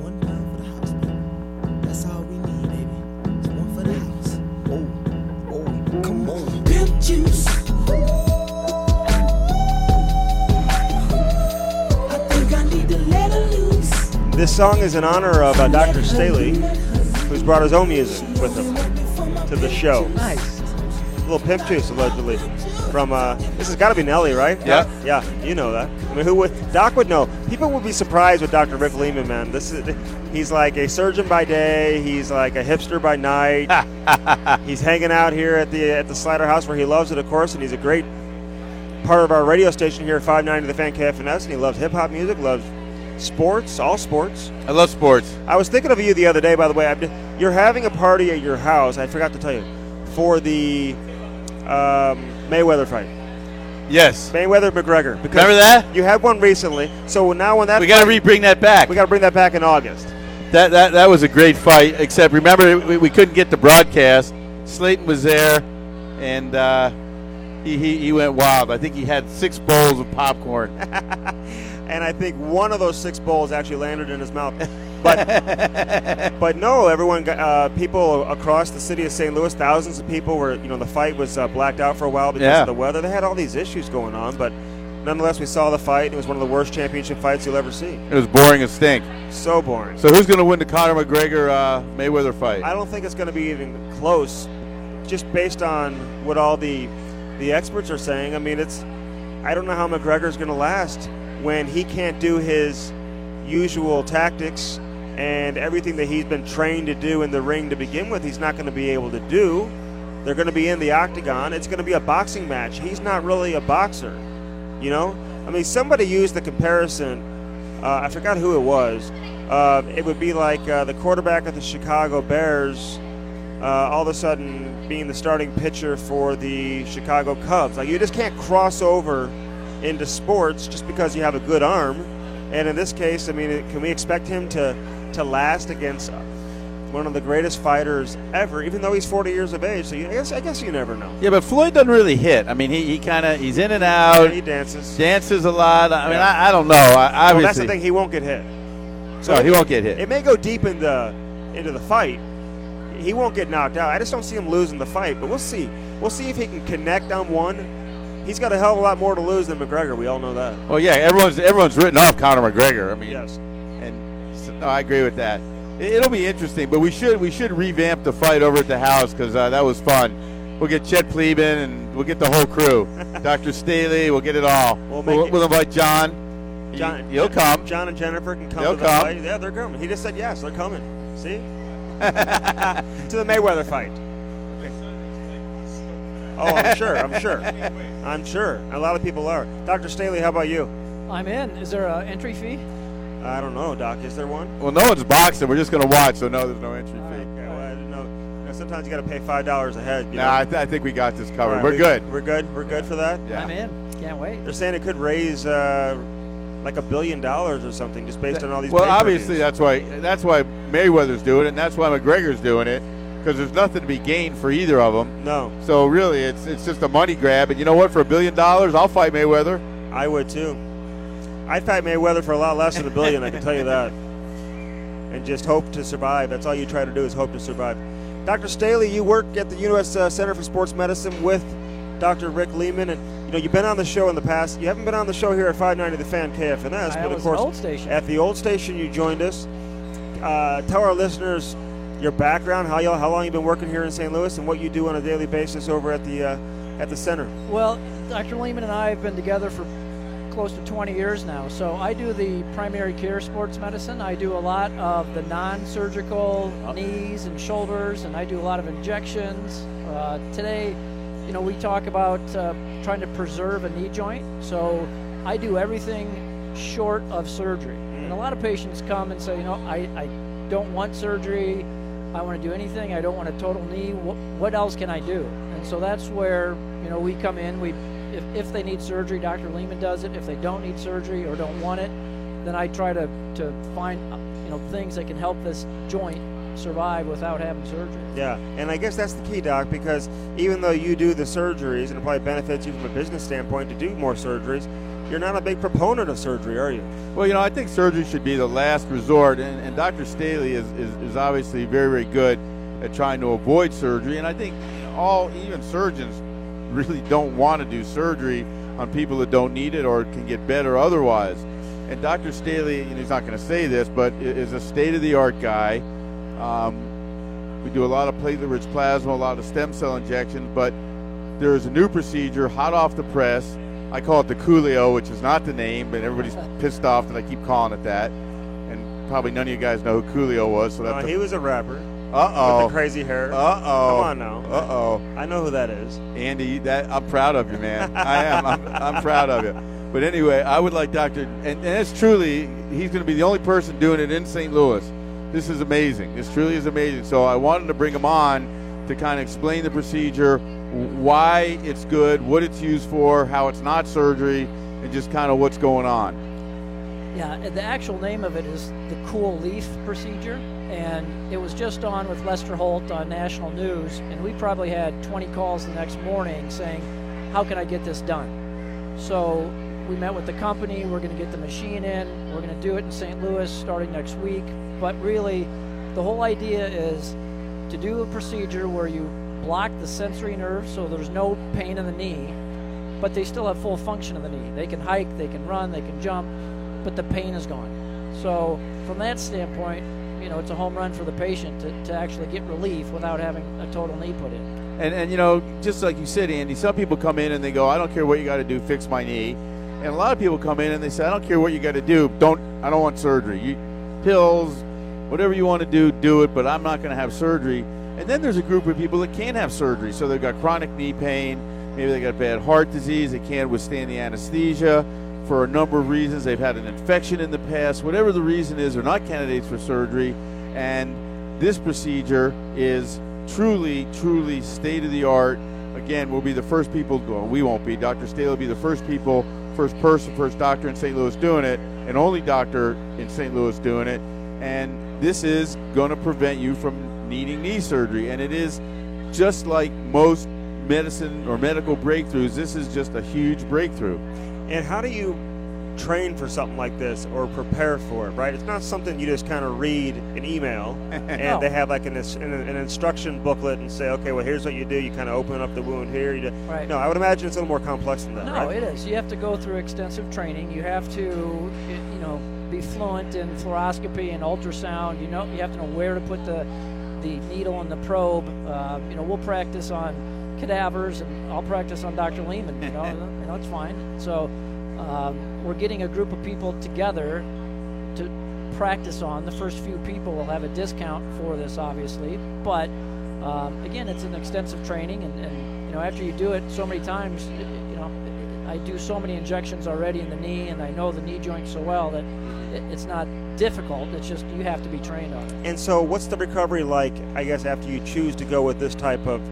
One pound for the house, baby. That's all we need, baby. It's one for the house. Oh, come on. Pimp juice. I think I need to let her loose. This song is in honor of Dr. Staley, who's brought his own music with him to the show. Nice. A little Pimp Juice, allegedly. From, this has got to be Nelly, right? Yeah. Yeah, you know that. I mean, who would? Doc would know. People would be surprised with Dr. Rick Lehman, man. He's like a surgeon by day. He's like a hipster by night. He's hanging out here at the Slider House where he loves it, of course, and he's a great part of our radio station here at 590 The Fan KFNS, and he loves hip-hop music, loves sports, all sports. I love sports. I was thinking of you the other day, by the way. You're having a party at your house, I forgot to tell you, for the Mayweather fight. Yes. Mayweather-McGregor. Remember that? You had one recently, so now when that we got to bring that back. We got to bring that back in August. That was a great fight, except remember we couldn't get the broadcast. Slayton was there, and he went wild. I think he had 6 bowls of popcorn. And I think one of those 6 bowls actually landed in his mouth. But no, everyone, people across the city of St. Louis, thousands of people were, the fight was blacked out for a while because of the weather. They had all these issues going on, but nonetheless, we saw the fight. It was one of the worst championship fights you'll ever see. It was boring as stink. So boring. So who's going to win the Conor McGregor Mayweather fight? I don't think it's going to be even close, just based on what all the experts are saying. I mean, I don't know how McGregor's going to last when he can't do his usual tactics and everything that he's been trained to do in the ring to begin with. He's not going to be able to do. They're going to be in the octagon. It's going to be a boxing match. He's not really a boxer, I mean, somebody used the comparison. I forgot who it was. It would be like the quarterback of the Chicago Bears all of a sudden being the starting pitcher for the Chicago Cubs. Like, you just can't cross over into sports just because you have a good arm. And in this case, I mean, can we expect him to last against one of the greatest fighters ever, even though he's 40 years of age? So I guess you never know. Yeah, but Floyd doesn't really hit. I mean, he's in and out. Yeah, he dances. Dances a lot. I mean, I don't know. Well, that's the thing. He won't get hit. So he won't get hit. It may go deep into the fight. He won't get knocked out. I just don't see him losing the fight, but we'll see. We'll see if he can connect on one. He's got a hell of a lot more to lose than McGregor. We all know that. Well, yeah, everyone's written off Conor McGregor. I mean, yes. And so, no, I agree with that. It'll be interesting, but we should revamp the fight over at the house because that was fun. We'll get Chet Pleben and we'll get the whole crew. Dr. Staley, we'll get it all. We'll invite John. He'll come. John and Jennifer can come They'll to the fight. Yeah, they're coming. He just said yes. They're coming. See? To the Mayweather fight. Oh, I'm sure. A lot of people are. Dr. Staley, how about you? I'm in. Is there an entry fee? I don't know, Doc. Is there one? Well, no one's boxing. We're just going to watch, so no, there's no entry fee. Okay, well, I didn't know. Sometimes you got to pay $5 a head. I think we got this covered. Right, we're good. We're good. We're good for that? Yeah. I'm in. Can't wait. They're saying it could raise like $1 billion or something just based on all these. Well, obviously that's why Mayweather's doing it, and that's why McGregor's doing it, because there's nothing to be gained for either of them. No. So really, it's just a money grab. And you know what? For $1 billion, I'll fight Mayweather. I would too. I'd fight Mayweather for a lot less than $1 billion. I can tell you that. And just hope to survive. That's all you try to do is hope to survive. Dr. Staley, you work at the U.S. Center for Sports Medicine with Dr. Rick Lehman, and you've been on the show in the past. You haven't been on the show here at 590 The Fan KFNS, but of course old station. At the old station you joined us. Tell our listeners your background, how long you've been working here in St. Louis, and what you do on a daily basis over at the center. Well, Dr. Lehman and I have been together for close to 20 years now. So I do the primary care sports medicine. I do a lot of the non-surgical knees and shoulders, and I do a lot of injections. Today, we talk about trying to preserve a knee joint. So I do everything short of surgery. And a lot of patients come and say, I don't want surgery. I want to do anything. I don't want a total knee. What else can I do? And so that's where, we come in. If they need surgery, Dr. Lehman does it. If they don't need surgery or don't want it, then I try to find things that can help this joint survive without having surgery. Yeah, and I guess that's the key, Doc, because even though you do the surgeries, and it probably benefits you from a business standpoint to do more surgeries, you're not a big proponent of surgery, are you? Well, I think surgery should be the last resort, and Dr. Staley is obviously very, very good at trying to avoid surgery, and I think even surgeons really don't want to do surgery on people that don't need it or can get better otherwise. And Dr. Staley, he's not going to say this, but is a state-of-the-art guy. We do a lot of platelet-rich plasma, a lot of stem cell injections, but there is a new procedure, hot off the press. I call it the Coolio, which is not the name, but everybody's pissed off that I keep calling it that. And probably none of you guys know who Coolio was. So he was a rapper. Uh-oh. With the crazy hair. Uh-oh. Come on now. Uh-oh. I know who that is. Andy, I'm proud of you, man. I am. I'm proud of you. But anyway, I would like Dr. And it's truly, he's going to be the only person doing it in St. Louis. This is amazing. This truly is amazing. So I wanted to bring him on to kind of explain the procedure, why it's good, what it's used for, how it's not surgery, and just kind of what's going on. Yeah, the actual name of it is the Cool Leaf procedure, and it was just on with Lester Holt on national news, and we probably had 20 calls the next morning saying, how can I get this done? So we met with the company, we're going to get the machine in, we're going to do it in St. Louis starting next week, but really the whole idea is to do a procedure where you block the sensory nerve so there's no pain in the knee, but they still have full function of the knee. They can hike, they can run, they can jump, but the pain is gone. So from that standpoint, it's a home run for the patient to actually get relief without having a total knee put in. And just like you said, Andy, some people come in and they go, I don't care what you got to do, fix my knee. And a lot of people come in and they say, I don't care what you got to do, I don't want surgery. Pills, whatever you want to do it, but I'm not going to have surgery. And then there's a group of people that can't have surgery. So they've got chronic knee pain, maybe they got bad heart disease, they can't withstand the anesthesia for a number of reasons. They've had an infection in the past. Whatever the reason is, they're not candidates for surgery. And this procedure is truly, truly state-of-the-art. Again, we'll be the first people, well, we won't be. Dr. Staley will be the first doctor in St. Louis doing it, and only doctor in St. Louis doing it. And this is going to prevent you from needing knee surgery. And it is just like most medicine or medical breakthroughs, this is just a huge breakthrough. And how do you train for something like this or prepare for it, right? It's not something you just kind of read an email and No. they have like an instruction booklet and say, okay, well, here's what you do. You kind of open up the wound here. Right. No, I would imagine it's a little more complex than that, No, right? it is. You have to go through extensive training. You have to, be fluent in fluoroscopy and ultrasound. You have to know where to put the needle and the probe. We'll practice on cadavers, and I'll practice on Dr. Lehman. It's fine. So we're getting a group of people together to practice on. The first few people will have a discount for this, obviously. But again, it's an extensive training, and after you do it so many times, I do so many injections already in the knee, and I know the knee joint so well that it's not difficult. It's just you have to be trained on it. And so what's the recovery like, I guess, after you choose to go with this type of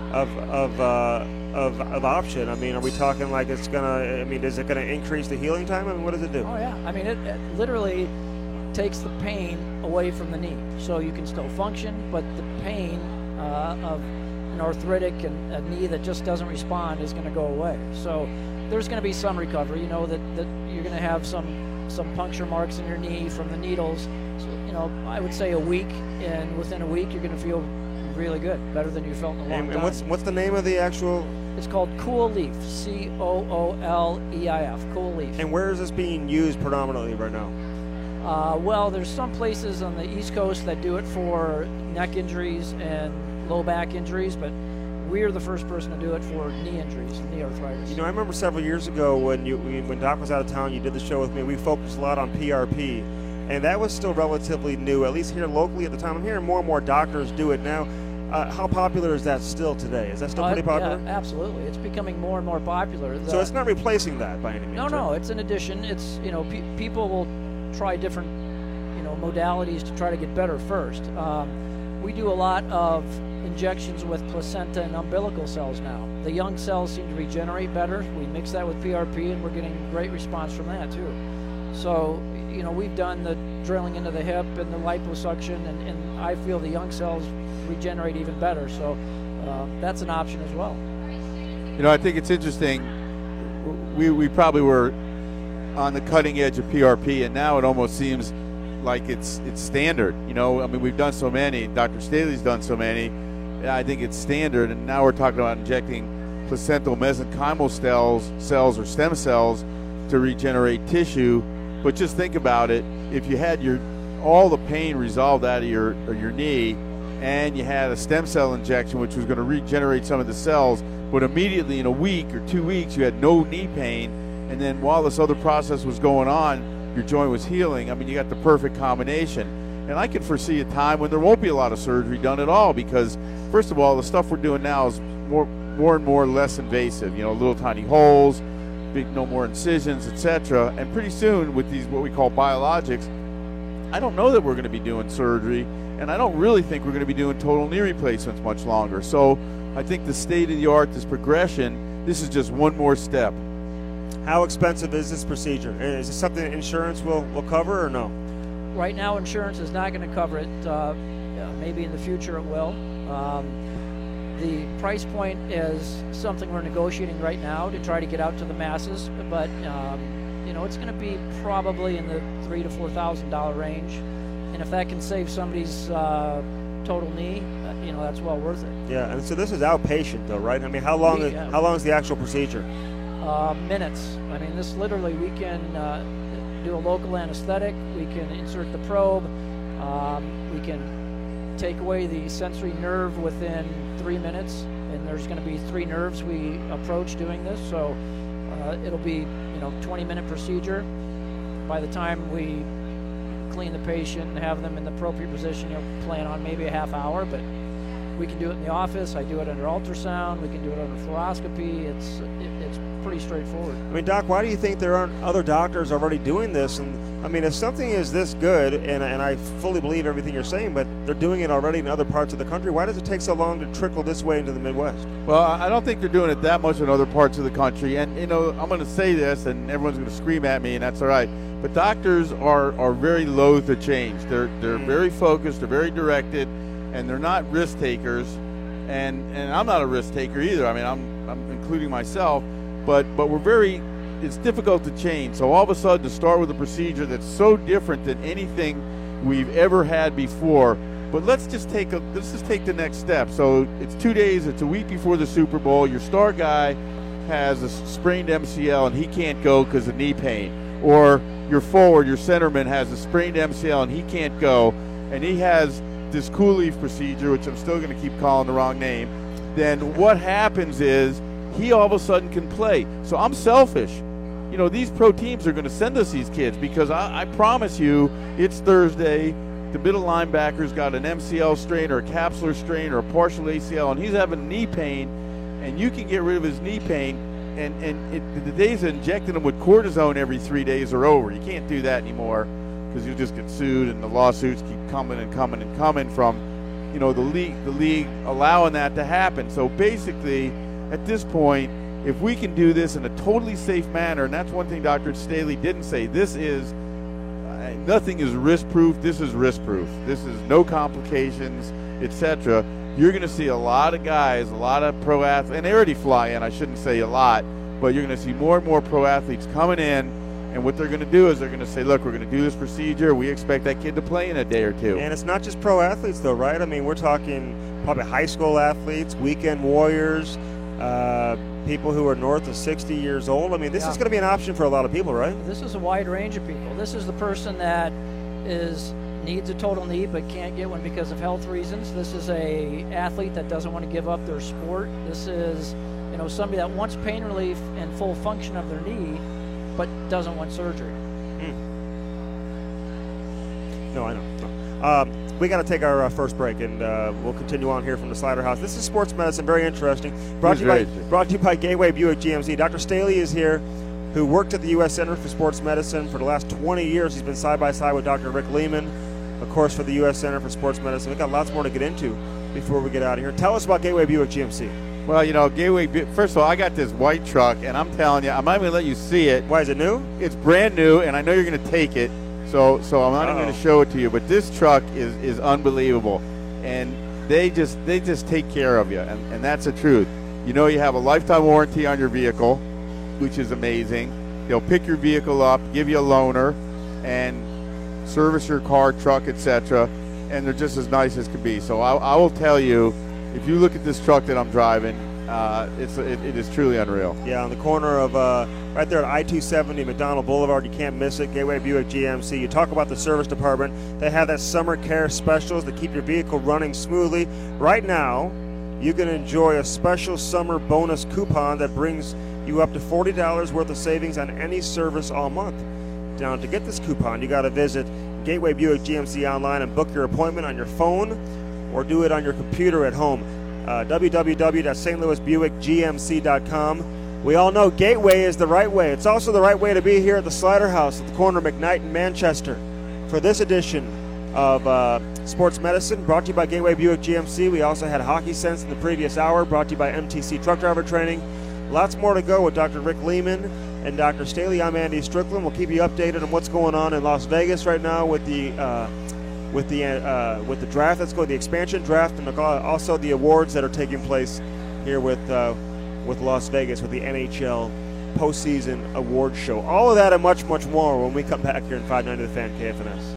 option? I mean, are we talking like is it going to increase the healing time? I mean, what does it do? Oh, yeah. I mean, it literally takes the pain away from the knee. So you can still function, but the pain of an arthritic and a knee that just doesn't respond is going to go away. So there's going to be some recovery. That you're going to have some puncture marks in your knee from the needles. So, I would say a week, and within a week you're going to feel really good, better than you felt in a long time. And what's the name of the actual? It's called Cool Leaf, COOLEIF, Cool Leaf. And where is this being used predominantly right now? Well, there's some places on the East Coast that do it for neck injuries and low back injuries, but we're the first person to do it for knee injuries and knee arthritis. I remember several years ago when Doc was out of town, you did the show with me. We focused a lot on PRP, and that was still relatively new, at least here locally at the time. I'm hearing more and more doctors do it now. How popular is that still today? Is that still pretty popular? Yeah, absolutely. It's becoming more and more popular. So it's not replacing that by any means? No, it's an addition. It's, people will try different, modalities to try to get better first. We do a lot of injections with placenta and umbilical cells now. The young cells seem to regenerate better. We mix that with PRP, and we're getting great response from that too. So, we've done the drilling into the hip and the liposuction, and I feel the young cells regenerate even better. So that's an option as well. I think it's interesting. We probably were on the cutting edge of PRP, and now it almost seems like it's standard. You know, I mean, we've done so many. Dr. Staley's done so many. I think it's standard, and now we're talking about injecting placental mesenchymal cells or stem cells to regenerate tissue. But just think about it: if you had all the pain resolved out of your knee, and you had a stem cell injection which was going to regenerate some of the cells, but immediately in a week or 2 weeks you had no knee pain, and then while this other process was going on, your joint was healing. I mean, you got the perfect combination. And I can foresee a time when there won't be a lot of surgery done at all, because first of all, the stuff we're doing now is more and more less invasive. You know, little tiny holes, no more incisions, etc. And pretty soon with these what we call biologics, I don't know that we're going to be doing surgery, and I don't really think we're going to be doing total knee replacements much longer. So I think the state of the art, this progression, this is just one more step. How expensive is this procedure? Is this something that insurance will cover or no? Right now, insurance is not going to cover it. Maybe in the future it will. The price point is something we're negotiating right now to try to get out to the masses, but you know, it's going to be probably in the $3,000 to $4,000 range, and if that can save somebody's total knee, you know, that's well worth it. Yeah, and so this is outpatient, though, right? I mean, how long is the actual procedure? Minutes. I mean, this literally, we can do a local anesthetic, we can insert the probe, we can take away the sensory nerve within 3 minutes, and there's going to be 3 nerves we approach doing this, so it'll be, you know, 20-minute procedure. By the time we clean the patient and have them in the appropriate position, you'll plan on maybe a half hour, but we can do it in the office. I do it under ultrasound. We can do it under fluoroscopy. It's pretty straightforward. I mean, Doc, why do you think there aren't other doctors already doing this? And I mean, if something is this good, and I fully believe everything you're saying, but they're doing it already in other parts of the country, why does it take so long to trickle this way into the Midwest? Well, I don't think they're doing it that much in other parts of the country. And, you know, I'm going to say this, and everyone's going to scream at me, and that's all right. But doctors are very loath to change. They're very focused, they're very directed, and they're not risk takers. And I'm not a risk taker either. I mean, I'm including myself. But it's difficult to change. So all of a sudden to start with a procedure that's so different than anything we've ever had before. But let's just take the next step. So it's 2 days, it's a week before the Super Bowl. Your star guy has a sprained MCL and he can't go because of knee pain. Or your forward, your centerman, has a sprained MCL and he can't go, and he has this cool leaf procedure, which I'm still going to keep calling the wrong name. Then what happens is he all of a sudden can play. So I'm selfish. You know, these pro teams are going to send us these kids because I promise you it's Thursday. The middle linebacker's got an MCL strain or a capsular strain or a partial ACL, and he's having knee pain, and you can get rid of his knee pain. And the days of injecting him with cortisone every 3 days are over. You can't do that anymore because you'll just get sued, and the lawsuits keep coming and coming and coming from, you know, the league allowing that to happen. So basically, at this point, if we can do this in a totally safe manner, and that's one thing Dr. Staley didn't say, this is, nothing is risk-proof, this is risk-proof. This is no complications, etc. You're going to see a lot of guys, a lot of pro athletes, and they already fly in, I shouldn't say a lot, but you're going to see more and more pro athletes coming in, and what they're going to do is they're going to say, look, we're going to do this procedure, we expect that kid to play in a day or two. And it's not just pro athletes though, right? I mean, we're talking probably high school athletes, weekend warriors, people who are north of 60 years old. I mean, this is going to be an option for a lot of people, right? This is a wide range of people. This is the person that needs a total knee but can't get one because of health reasons. This is a athlete that doesn't want to give up their sport. This is, you know, somebody that wants pain relief and full function of their knee but doesn't want surgery. No, I know. We got to take our first break, and we'll continue on here from the Slider House. This is Sports Medicine, very interesting. Brought to you by Gateway Buick GMC. Dr. Staley is here, who worked at the U.S. Center for Sports Medicine for the last 20 years. He's been side-by-side with Dr. Rick Lehman, of course, for the U.S. Center for Sports Medicine. We've got lots more to get into before we get out of here. Tell us about Gateway Buick GMC. Well, you know, first of all, I got this white truck, and I'm telling you, I'm not even going to let you see it. Why, is it new? It's brand new, and I know you're going to take it. So I'm not even going to show it to you, but this truck is unbelievable, and they just take care of you, and that's the truth. You know, you have a lifetime warranty on your vehicle, which is amazing. They'll pick your vehicle up, give you a loaner, and service your car, truck, etc. And they're just as nice as can be. So I will tell you, if you look at this truck that I'm driving, it is truly unreal. Yeah, on the corner of right there at I-270 McDonald Boulevard, you can't miss it. Gateway Buick GMC. You talk about the service department. They have that summer care specials that keep your vehicle running smoothly. Right now, you can enjoy a special summer bonus coupon that brings you up to $40 worth of savings on any service all month. Now, to get this coupon, you got to visit Gateway Buick GMC online and book your appointment on your phone or do it on your computer at home. www.stlouisbuickgmc.com. We all know Gateway is the right way. It's also the right way to be here at the Slider House at the corner of McKnight and Manchester. For this edition of Sports Medicine, brought to you by Gateway Buick GMC. We also had Hockey Sense in the previous hour, brought to you by MTC Truck Driver Training. Lots more to go with Dr. Rick Lehman and Dr. Staley. I'm Andy Strickland. We'll keep you updated on what's going on in Las Vegas right now with the draft that's going, the expansion draft, and also the awards that are taking place here with Las Vegas with the NHL postseason award show. All of that and much, much more when we come back here in 590 The Fan KFNS.